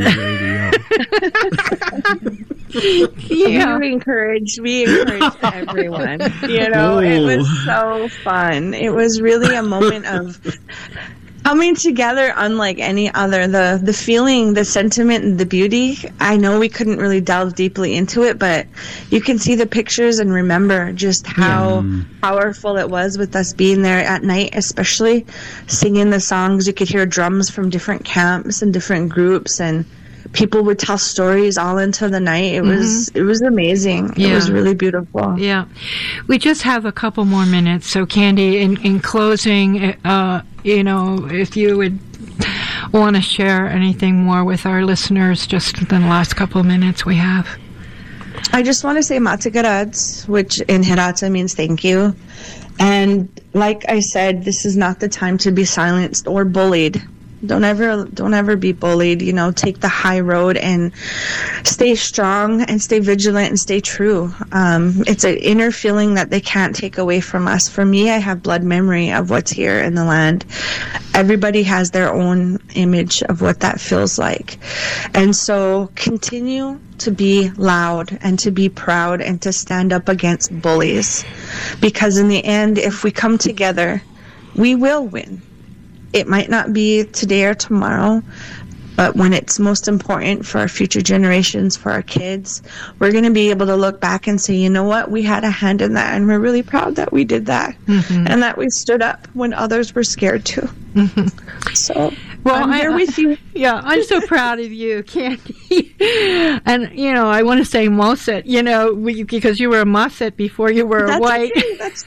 the radio. Yeah. We encourage, we encourage everyone. You know, it was so fun. It was really a moment of coming together unlike any other. The the feeling, the sentiment, and the beauty. I know we couldn't really delve deeply into it, but you can see the pictures and remember just how Yeah. powerful it was with us being there at night, especially singing the songs. You could hear drums from different camps and different groups, and people would tell stories all into the night. It was it was amazing. It Yeah. was really beautiful. Yeah. We just have a couple more minutes. So, Candy, in, in closing, uh, you know, if you would want to share anything more with our listeners, just in the last couple of minutes we have. I just want to say Matagarads, which in Hirata means thank you. And like I said, this is not the time to be silenced or bullied. Don't ever, don't ever be bullied. You know, take the high road and stay strong and stay vigilant and stay true. Um, it's an inner feeling that they can't take away from us. For me, I have blood memory of what's here in the land. Everybody has their own image of what that feels like. And so continue to be loud and to be proud and to stand up against bullies. Because in the end, if we come together, we will win. It might not be today or tomorrow, But when it's most important for our future generations, for our kids, we're going to be able to look back and say, you know what, we had a hand in that, and we're really proud that we did that, mm-hmm. and that we stood up when others were scared to. Mm-hmm. So, well, I'm here I, with you. Yeah, I'm so proud of you, Candy. And, you know, I want to say Mosset, you know, we, because you were a Mosset before you were That's a white. Okay. That's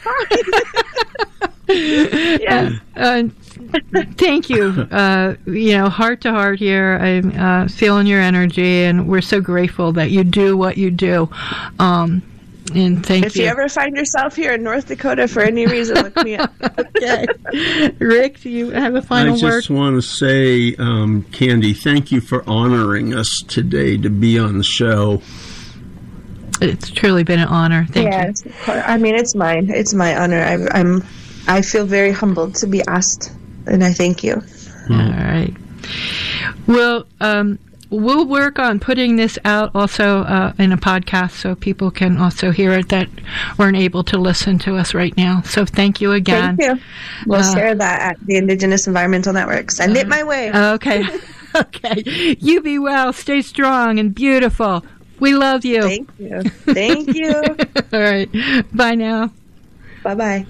fine. Yeah. Uh, thank you. Uh, you know, heart to heart here. I'm uh, feeling your energy, and we're so grateful that you do what you do. Um, and thank if you. If you ever find yourself here in North Dakota for any reason, look me up. Okay. Rick, do you have a final word? I just word? want to say, um, Candy, thank you for honoring us today to be on the show. It's truly been an honor. Thank yes, you. I mean, it's mine. It's my honor. I, I'm. I feel very humbled to be asked, and I thank you. All right. Well, um, we'll work on putting this out also uh, in a podcast so people can also hear it that weren't able to listen to us right now. So thank you again. Thank you. We'll uh, share that at the Indigenous Environmental Network. Send uh, it my way. Okay. Okay. You be well. Stay strong and beautiful. We love you. Thank you. Thank you. All right. Bye now. Bye-bye.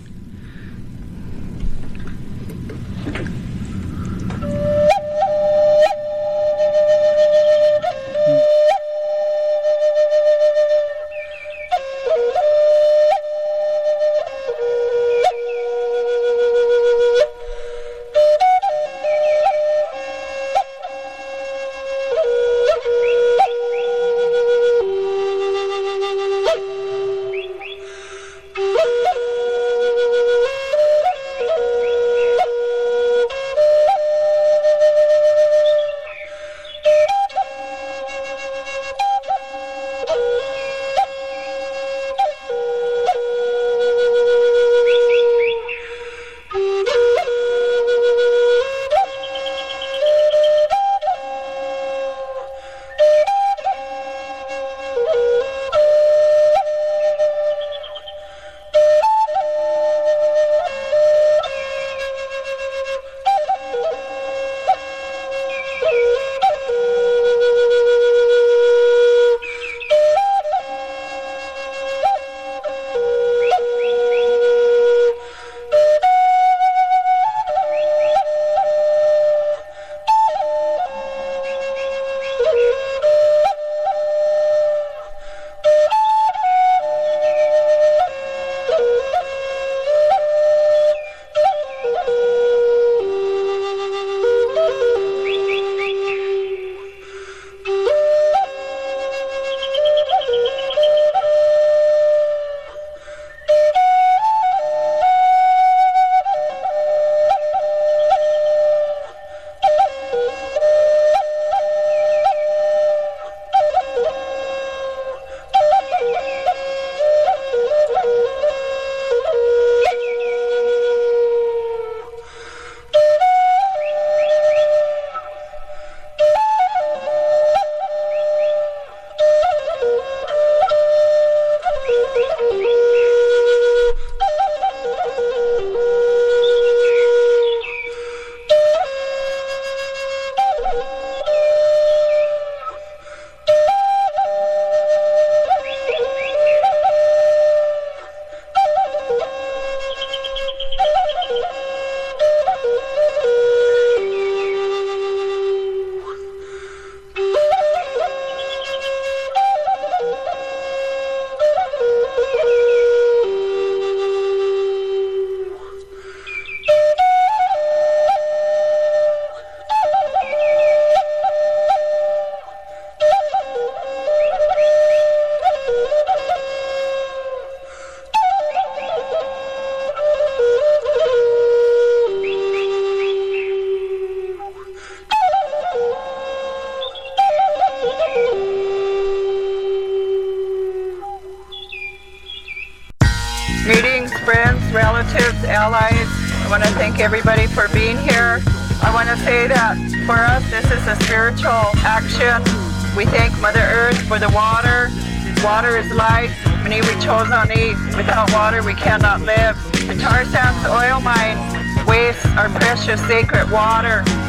relatives, allies. I want to thank everybody for being here. I want to say that for us, this is a spiritual action. We thank Mother Earth for the water. Water is life. Many we chose on eat. Without water, we cannot live. The tar sands oil mine wastes our precious sacred water.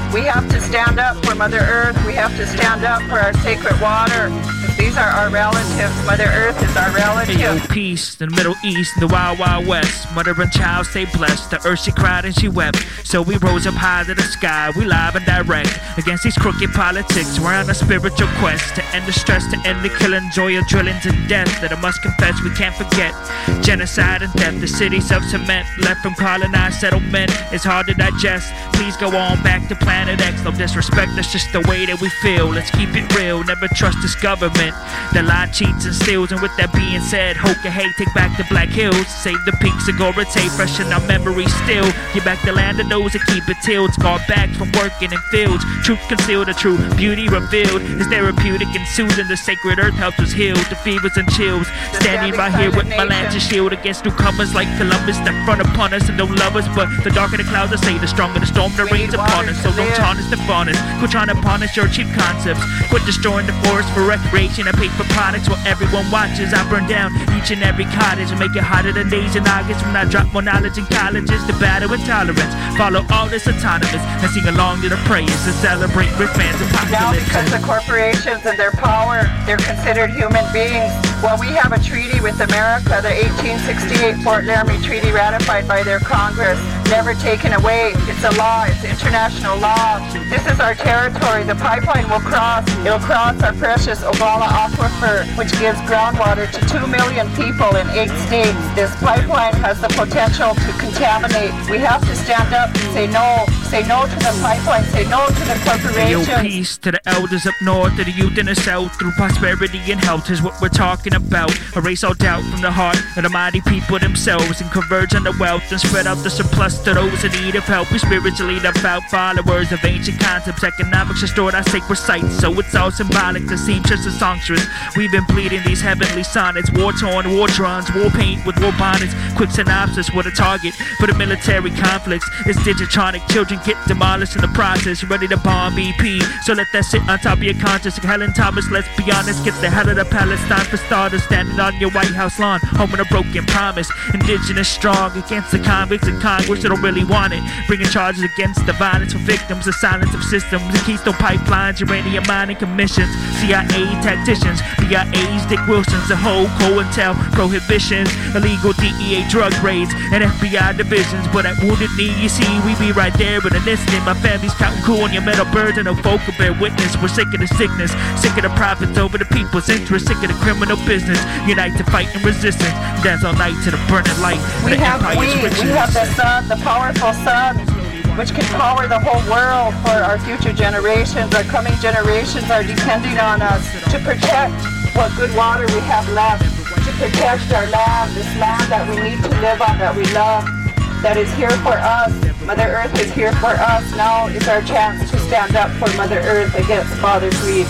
We have to stand up for Mother Earth. We have to stand up for our sacred water. These are our relatives. Mother Earth is our relative. Hey, yo, peace in the Middle East, in the Wild Wild West. Mother and child stay blessed. The earth she cried and she wept. So we rose up high to the sky. We live and direct against these crooked politics. We're on a spiritual quest to end the stress, to end the killing, joy of drillings and death. That I must confess we can't forget. Genocide and death. The cities of cement left from colonized settlement. It's hard to digest. Please go on back to Planet X. No disrespect, that's just the way that we feel. Let's keep it real. Never trust this government. The lie cheats and steals, and with that being said, hope and hate, take back the Black Hills, save the peaks of Gorate, fresh in our memories still. Get back the land of those that keep it tilled, scarred back from working in fields. Truth concealed, the true beauty revealed is therapeutic and soothing. The sacred earth helps us heal the fevers and chills. Standing right here with my lantern shield against newcomers like Columbus that front upon us and don't love us. But the darker the clouds, I say, the stronger the storm that rains upon us. So don't tarnish the fairness. Quit trying to punish your cheap concepts. Quit destroying the forest for recreation and paper products while everyone watches. I burn down each and every cottage and make it hotter than days in August when I drop more knowledge in colleges to battle intolerance. Follow all this autonomous and sing along to the prayers to celebrate with fans apocalypse. Now because the corporations and their power, they're considered human beings. Well, we have a treaty with America, the eighteen sixty-eight Fort Laramie Treaty ratified by their Congress, never taken away. It's a law, it's international law. This is our territory. The pipeline will cross. It'll cross our precious Ogallala Aquifer, which gives groundwater to two million people in eight states. This pipeline has the potential to contaminate. We have to stand up and say no. Say no to the pipeline. Say no to the corporations. Yo, peace to the elders up north, to the youth in the south. Through prosperity and health is what we're talking about. Erase all doubt from the heart of the mighty people themselves and converge on the wealth and spread out the surplus to those in need of help. We spiritually devout followers of ancient concepts. Economics restored our sacred sites, so it's all symbolic. The seamstress and songstress. We've been bleeding these heavenly sonnets. War-torn, war drums, war paint with war bonnets. Quick synopsis with a target for the military conflicts. It's digitronic. Children get demolished in the process. Ready to bomb B P. So let that sit on top of your conscience. Helen Thomas, let's be honest. Get the hell out of Palestine for starters. Standing on your White House lawn. Home of a broken promise. Indigenous strong against the convicts in Congress that don't really want it. Bringing charges against the violence for victims. The silence of systems. The Keystone pipelines. Uranium mining commissions. C I A tacticians. B I A's, Dick Wilson's, the whole COINTEL prohibitions, illegal D E A drug raids, and F B I divisions. But at Wounded Knee, you see, we be right there in an instant. My family's counting cool on your metal birds and no vocal bear witness. We're sick of the sickness, sick of the profits over the people's interest, sick of the criminal business. Unite to fight in resistance, dance all night to the burning light. We have we, we have the sun, the powerful sun, which can power the whole world for our future generations. Our coming generations are depending on us to protect what good water we have left, to protect our land, this land that we need to live on, that we love, that is here for us. Mother Earth is here for us. Now is our chance to stand up for Mother Earth against Father Greed.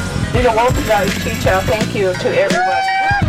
Thank you to everyone.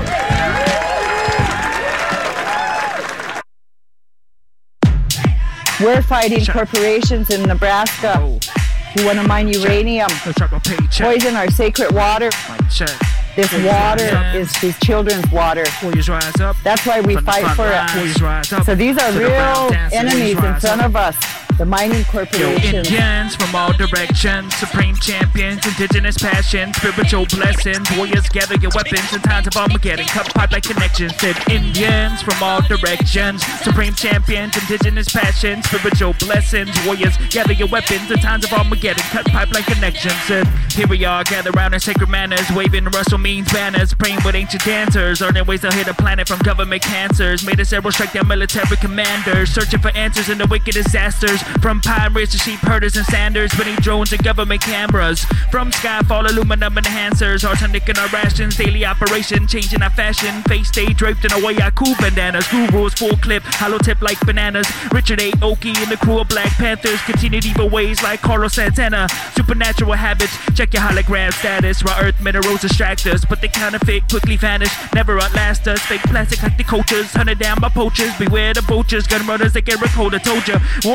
We're fighting corporations in Nebraska who want to mine uranium, poison our sacred water. This water is these children's water. That's why we fight for it. So these are real enemies in front of us. The mining corporations. Yo, Indians from all directions, supreme champions, indigenous passion, spiritual blessings, warriors gather your weapons in times of Armageddon, cut pipe like connections. Said Indians from all directions, supreme champions, indigenous passion, spiritual blessings, warriors gather your weapons in times of Armageddon, cut pipe like connections. Said here we are, gather around in sacred manners, waving Russell Means banners, praying with ancient dancers, learning ways to hit a planet from government cancers. Made us arrow strike down military commanders, searching for answers in the wicked disasters. From pirates to sheep herders and sanders, beneath drones and government cameras. From skyfall, aluminum enhancers, arsenic in our rations, daily operation, changing our fashion. Face stay draped in Hawaii cool bandanas, gurus full clip, hollow tip like bananas. Richard A. Oakey and the crew of Black Panthers continued evil ways like Carlos Santana. Supernatural habits, check your hologram status. Raw earth minerals distract us, but they counterfeit, quickly vanish, never outlast us. Fake plastic like the cultures, hunted down by poachers. Beware the vultures, gun runners like Eric Holder told ya. Warring over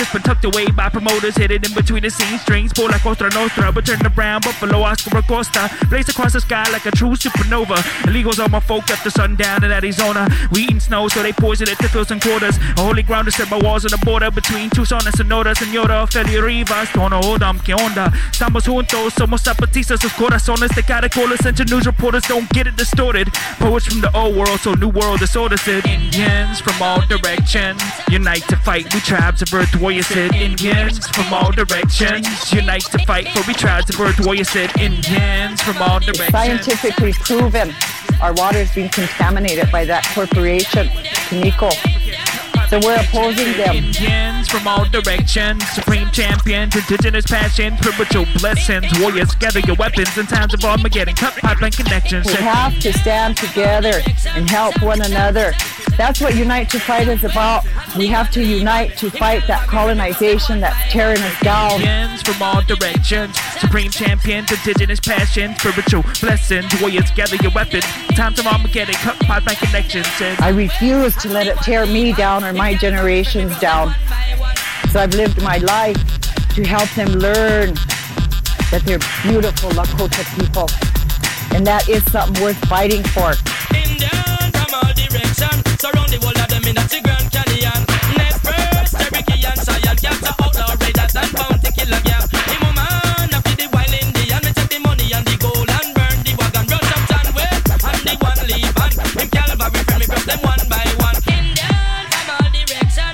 just been tucked away by promoters, hidden in between the scenes. Strings pull like Costa Nostra, but turn around Buffalo, Oscar Acosta. Blaze across the sky like a true supernova. Illegals on my folk up to sundown in Arizona. We eating snow, so they poison it to fill some quarters. A holy ground to set my walls on the border between Tucson and Sonora. Senora Ophelia Rivas, Tono Hodam, que onda? Estamos juntos, somos zapatistas, sus corazones de caracoles. Central news reporters don't get it distorted. Poets from the old world, so new world disorder said. Indians from all directions unite to fight. We tribes of birth warriors said. Indians from all directions unite to fight. For we tribes of birth warriors said. Indians from all directions. It's scientifically proven our water is being contaminated by that corporation, Conoco. So we're opposing them. Indians from all directions, supreme champions, indigenous passions, spiritual blessings, warriors, gather your weapons in times of Armageddon, cut pipeline connections. We have to stand together and help one another. That's what Unite to Fight is about. We have to unite to fight that colonization that's tearing us down. Indians from all directions, supreme champions, indigenous passions, spiritual blessings, warriors, gather your weapons in times of Armageddon, cut pipeline connections. I refuse to let it tear me down or my generations down. So I've lived my life to help them learn that they're beautiful Lakota people. And that is something worth fighting for. Indian from all directions, surround the world of them in the Grand Canyon. Nez Cherokee and Cheyenne, cats are outlaw raiders and bound to kill a gap. The woman after the wild Indian, we take the money and the gold and burn the wagon. Brush up John West and the one leave and him Calvary from me grab them one by one. Indian from all directions.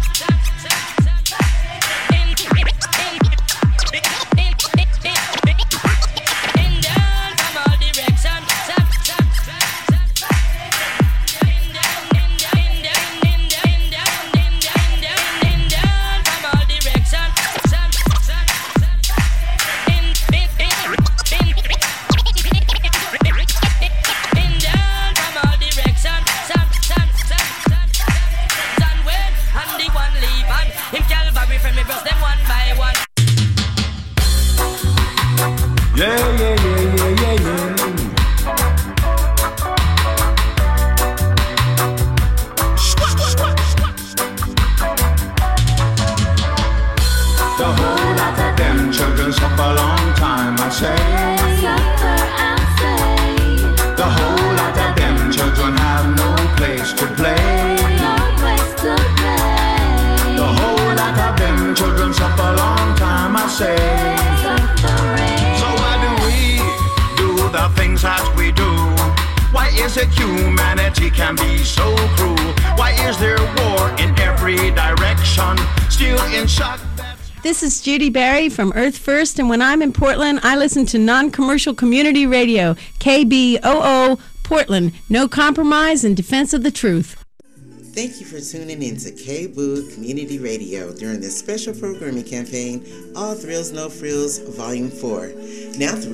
Yeah, yeah, yeah, yeah, yeah, yeah. The whole lot of them children suffer a long time, I say. The whole lot of them children have no place to play. The whole lot of them children suffer a long time, I say. The things that we do. Why is it humanity can be so cruel? Why is there war in every direction? Still in shock. This is Judy Barry from Earth First, and when I'm in Portland, I listen to non-commercial community radio, K B O O Portland. No compromise in defense of the truth. Thank you for tuning in to K B O O Community Radio during this special programming campaign, All Thrills No Frills Volume four. Now through